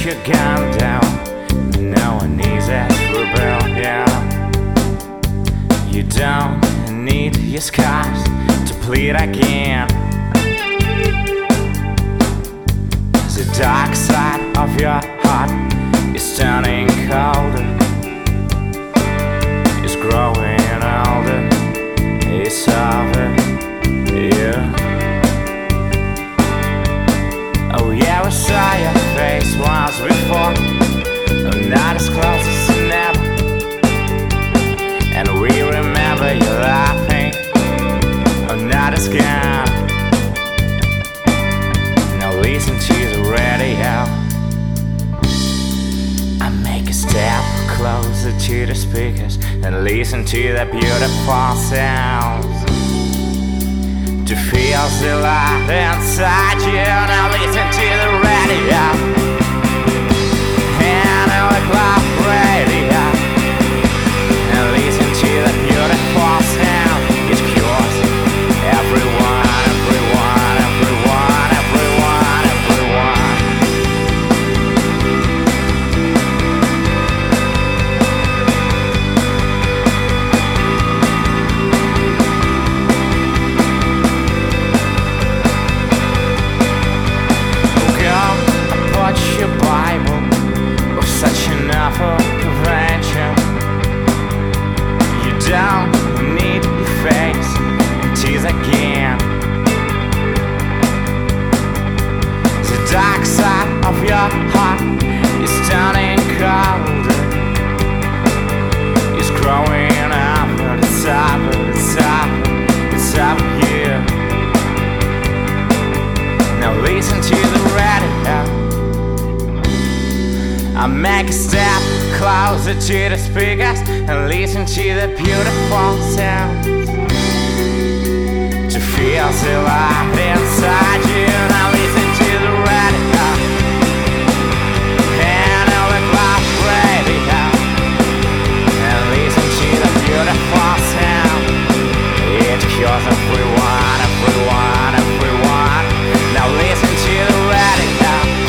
your gun down. No one needs that rebellion. You don't need your scars to plead again. The dark side of your heart is turning colder, it's growing older, it's over, yeah. Oh yeah, we saw your face once before, not as close as never. And we remember you laughing, not as gone. Now listen to the radio. I make a step closer to the speakers and listen to the beautiful sounds. To feel the light inside you. Now listen to the radio. And I look like radio. And listen to the beautiful sound. It cures everyone, everyone, everyone, everyone, everyone. Your Bible with such an awful prevention. You don't need your face and tears again. The dark side of your heart is turning colder, it's growing up, but it's over, it's over, it's over here. Now listen to the radio. I make a step closer to the speakers and listen to the beautiful sounds. To feel the light inside you. Now listen to the radio. And I look like radio. And listen to the beautiful sound. It cures everyone, everyone, everyone. Now listen to the radio.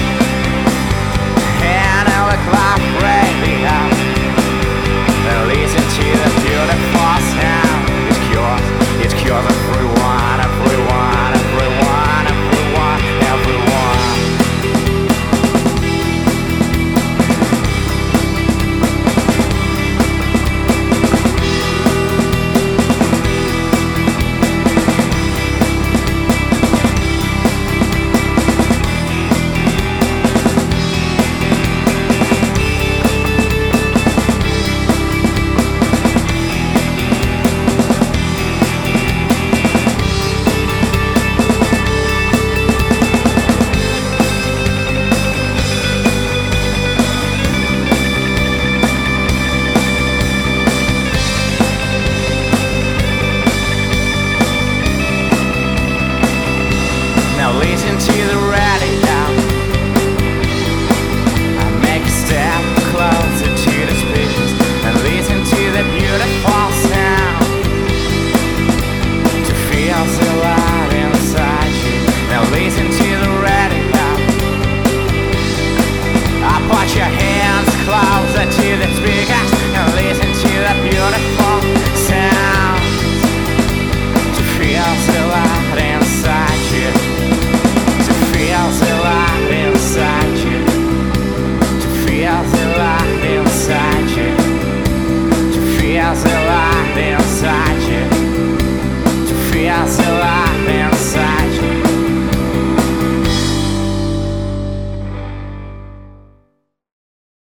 Like radio, and listen to the beautiful sound. It cures everyone, everyone, everyone, everyone, everyone. Listen to the radio. I make a step closer to the speakers and listen to the beautiful sound. To feel the light inside you. Now listen to the radio. I put your hands closer to the speakers and listen to the beautiful sound. To feel the light inside you. Feel the light inside you. To feel the light inside you. To feel the light inside you. To feel the light.